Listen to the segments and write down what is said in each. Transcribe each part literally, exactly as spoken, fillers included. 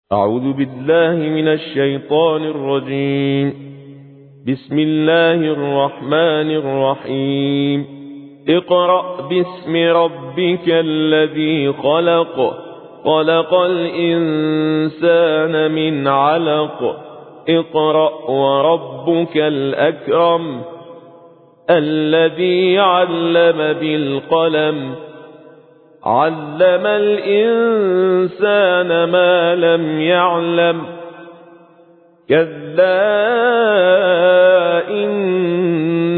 أعوذ بالله من الشيطان الرجيم. بسم الله الرحمن الرحيم. اقرأ باسم ربك الذي خلق خلق الإنسان من علق اقرأ وربك الأكرم الذي علم بالقلم علم الإنسان ما لم يعلم كلا إن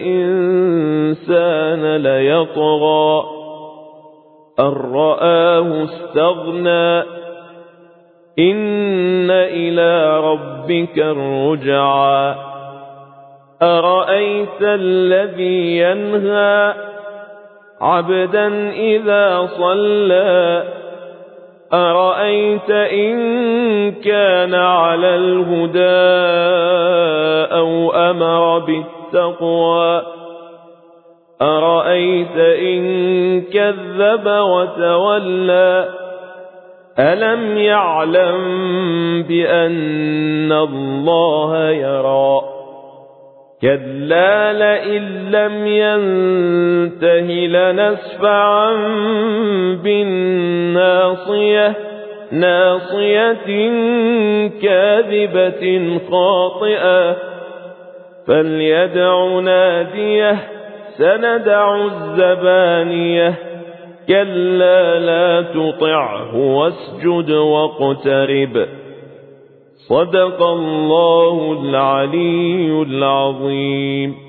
الإنسان ليطغى أن رآه استغنى إن إلى ربك الرجعى أرأيت الذي ينهى عبدا إذا صلى أرأيت إن كان على الهدى أو أمر بالتقوى أرأيت إن كذب وتولى ألم يعلم بأن الله يرى كلا لئن لم ينته لنسفعا بالناصية ناصية كاذبة خاطئة فليدع ناديه سندع الزبانية كلا لا تطعه واسجد واقترب صدق الله العلي العظيم.